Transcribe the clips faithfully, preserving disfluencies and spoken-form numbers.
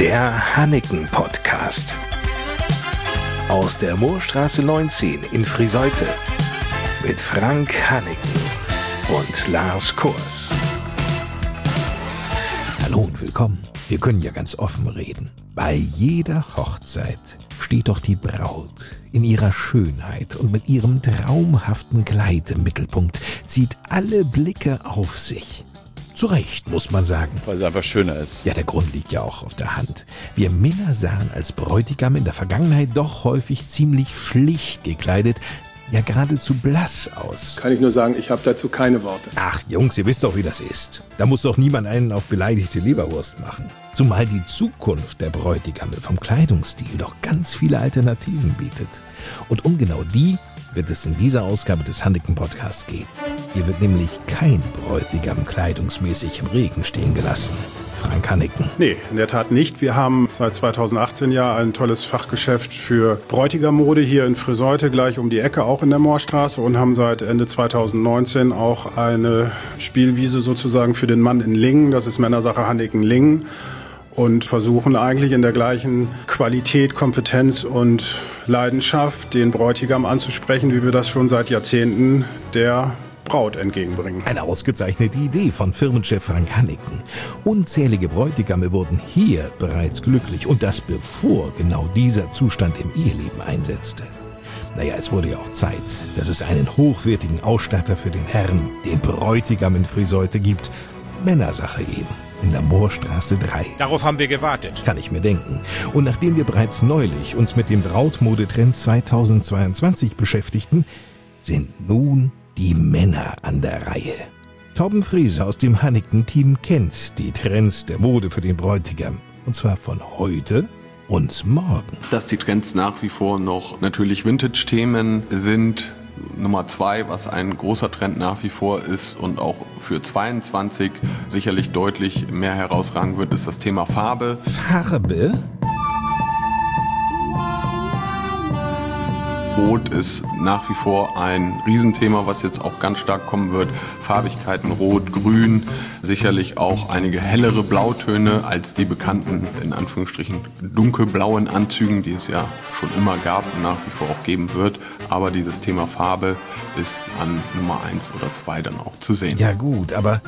Der Hanneken-Podcast. Aus der Moorstraße neunzehn in Friseute. Mit Frank Hanneken und Lars Kors. Hallo und willkommen. Wir können ja ganz offen reden. Bei jeder Hochzeit steht doch die Braut in ihrer Schönheit und mit ihrem traumhaften Kleid im Mittelpunkt, zieht alle Blicke auf sich. Zu Recht, muss man sagen. Weil es einfach schöner ist. Ja, der Grund liegt ja auch auf der Hand. Wir Männer sahen als Bräutigam in der Vergangenheit doch häufig ziemlich schlicht gekleidet, ja geradezu blass aus. Kann ich nur sagen, ich habe dazu keine Worte. Ach Jungs, ihr wisst doch, wie das ist. Da muss doch niemand einen auf beleidigte Leberwurst machen. Zumal die Zukunft der Bräutigame vom Kleidungsstil doch ganz viele Alternativen bietet. Und um genau die wird es in dieser Ausgabe des Hanneken-Podcasts gehen. Hier wird nämlich kein Bräutigam kleidungsmäßig im Regen stehen gelassen. Frank Hanneken. Nee, in der Tat nicht. Wir haben seit zweitausendachtzehn ja ein tolles Fachgeschäft für Bräutigammode hier in Friseute, gleich um die Ecke, auch in der Moorstraße, und haben seit Ende zweitausendneunzehn auch eine Spielwiese sozusagen für den Mann in Lingen. Das ist Männersache Hanneken Lingen. Und versuchen eigentlich in der gleichen Qualität, Kompetenz und Leidenschaft den Bräutigam anzusprechen, wie wir das schon seit Jahrzehnten der Braut entgegenbringen. Eine ausgezeichnete Idee von Firmenchef Frank Hanneken. Unzählige Bräutigame wurden hier bereits glücklich, und das bevor genau dieser Zustand im Eheleben einsetzte. Naja, es wurde ja auch Zeit, dass es einen hochwertigen Ausstatter für den Herrn, den Bräutigam in Friseute gibt. Männersache eben. In der Moorstraße drei. Darauf haben wir gewartet. Kann ich mir denken. Und nachdem wir bereits neulich uns mit dem Brautmodetrend zweitausendzweiundzwanzig beschäftigten, sind nun die Männer an der Reihe. Torben Frese aus dem Hanneken-Team kennt die Trends der Mode für den Bräutigam. Und zwar von heute und morgen. Dass die Trends nach wie vor noch natürlich Vintage-Themen sind. Nummer zwei, was ein großer Trend nach wie vor ist und auch für zweiundzwanzig sicherlich deutlich mehr herausragen wird, ist das Thema Farbe. Farbe? Rot ist nach wie vor ein Riesenthema, was jetzt auch ganz stark kommen wird. Farbigkeiten Rot, Grün, sicherlich auch einige hellere Blautöne als die bekannten, in Anführungsstrichen, dunkelblauen Anzügen, die es ja schon immer gab und nach wie vor auch geben wird. Aber dieses Thema Farbe ist an Nummer eins oder zwei dann auch zu sehen. Ja gut, aber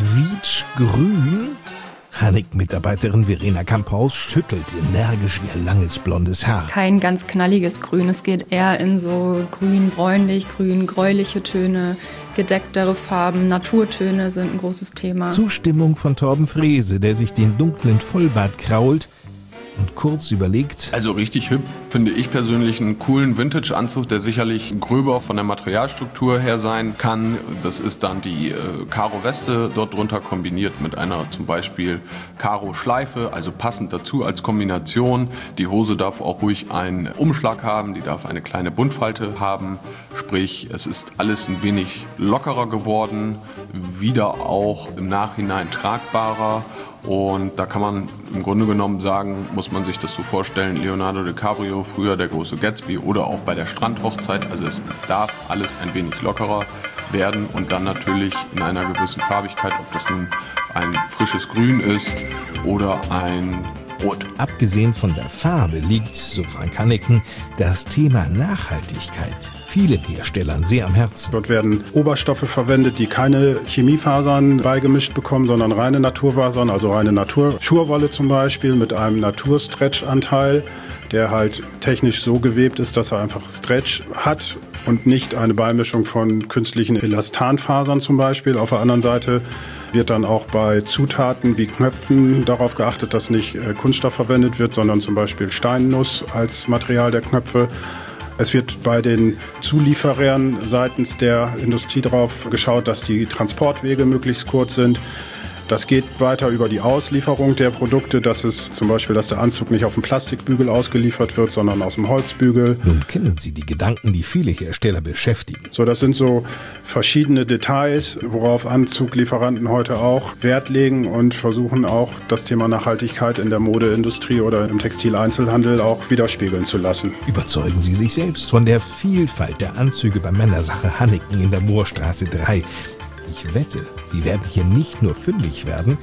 quietschgrün? Hanneken-Mitarbeiterin Verena Kamphaus schüttelt energisch ihr langes blondes Haar. Kein ganz knalliges Grün, es geht eher in so grün-bräunlich, grün-gräuliche Töne, gedecktere Farben, Naturtöne sind ein großes Thema. Zustimmung von Torben Frese, der sich den dunklen Vollbart krault und kurz überlegt. Also richtig hip finde ich persönlich einen coolen Vintage-Anzug, der sicherlich gröber von der Materialstruktur her sein kann. Das ist dann die äh, Karo-Weste dort drunter kombiniert mit einer zum Beispiel Karo-Schleife, also passend dazu als Kombination. Die Hose darf auch ruhig einen Umschlag haben, die darf eine kleine Buntfalte haben. Sprich, es ist alles ein wenig lockerer geworden, wieder auch im Nachhinein tragbarer. Und da kann man im Grunde genommen sagen, muss man sich das so vorstellen, Leonardo DiCaprio, früher der große Gatsby, oder auch bei der Strandhochzeit. Also es darf alles ein wenig lockerer werden und dann natürlich in einer gewissen Farbigkeit, ob das nun ein frisches Grün ist oder ein Rot. Abgesehen von der Farbe liegt, so Frank Hanneken, das Thema Nachhaltigkeit vielen Herstellern sehr am Herzen. Dort werden Oberstoffe verwendet, die keine Chemiefasern beigemischt bekommen, sondern reine Naturfasern, also reine Naturschurwolle zum Beispiel mit einem Naturstretch-Anteil, der halt technisch so gewebt ist, dass er einfach Stretch hat und nicht eine Beimischung von künstlichen Elastanfasern zum Beispiel. Auf der anderen Seite wird dann auch bei Zutaten wie Knöpfen darauf geachtet, dass nicht Kunststoff verwendet wird, sondern zum Beispiel Steinnuss als Material der Knöpfe. Es wird bei den Zulieferern seitens der Industrie darauf geschaut, dass die Transportwege möglichst kurz sind. Das geht weiter über die Auslieferung der Produkte. Das ist zum Beispiel, dass der Anzug nicht auf dem Plastikbügel ausgeliefert wird, sondern aus dem Holzbügel. Nun kennen Sie die Gedanken, die viele Hersteller beschäftigen. So, das sind so verschiedene Details, worauf Anzuglieferanten heute auch Wert legen und versuchen auch das Thema Nachhaltigkeit in der Modeindustrie oder im Textileinzelhandel auch widerspiegeln zu lassen. Überzeugen Sie sich selbst von der Vielfalt der Anzüge bei Männersache Hanneken in der Moorstraße drei. Ich wette, Sie werden hier nicht nur fündig werden,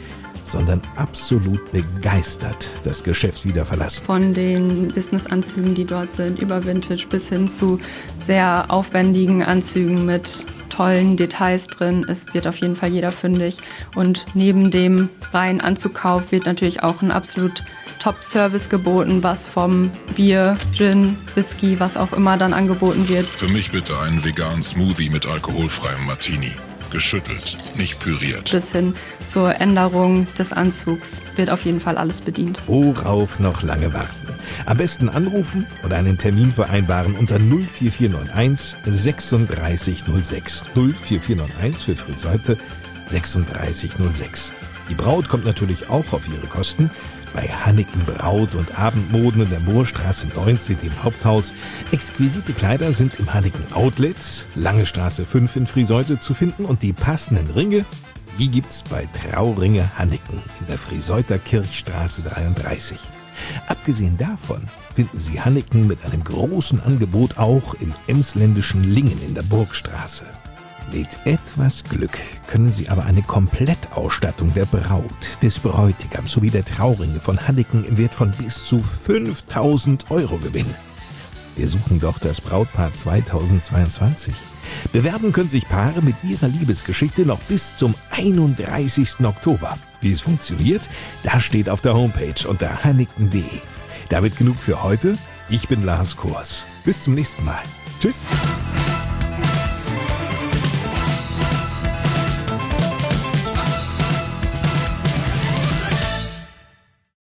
sondern absolut begeistert das Geschäft wieder verlassen. Von den Businessanzügen, die dort sind, über Vintage bis hin zu sehr aufwendigen Anzügen mit tollen Details drin. Es wird auf jeden Fall jeder fündig. Und neben dem reinen Anzugkauf wird natürlich auch ein absolut Top-Service geboten, was vom Bier, Gin, Whisky, was auch immer dann angeboten wird. Für mich bitte einen veganen Smoothie mit alkoholfreiem Martini. Geschüttelt, nicht püriert. Bis hin zur Änderung des Anzugs wird auf jeden Fall alles bedient. Worauf noch lange warten? Am besten anrufen oder einen Termin vereinbaren unter null vier vier neun eins sechsunddreißig null sechs. null vier vier neun eins für Friseute sechsunddreißig null sechs. Die Braut kommt natürlich auch auf ihre Kosten. Bei Hanneken Braut- und Abendmoden in der Moorstraße neunzehn, dem Haupthaus. Exquisite Kleider sind im Hanneken Outlet, Lange Straße fünf in Friseute zu finden und die passenden Ringe, die gibt's bei Trauringe Hanneken in der Friseuter Kirchstraße dreiunddreißig. Abgesehen davon finden Sie Hanneken mit einem großen Angebot auch im emsländischen Lingen in der Burgstraße. Mit etwas Glück können Sie aber eine Komplettausstattung der Braut, des Bräutigams sowie der Trauringe von Hanneken im Wert von bis zu fünftausend Euro gewinnen. Wir suchen doch das Brautpaar zweitausendzweiundzwanzig. Bewerben können sich Paare mit ihrer Liebesgeschichte noch bis zum einunddreißigsten Oktober. Wie es funktioniert, das steht auf der Homepage unter hanneken punkt de. Damit genug für heute. Ich bin Lars Kors. Bis zum nächsten Mal. Tschüss.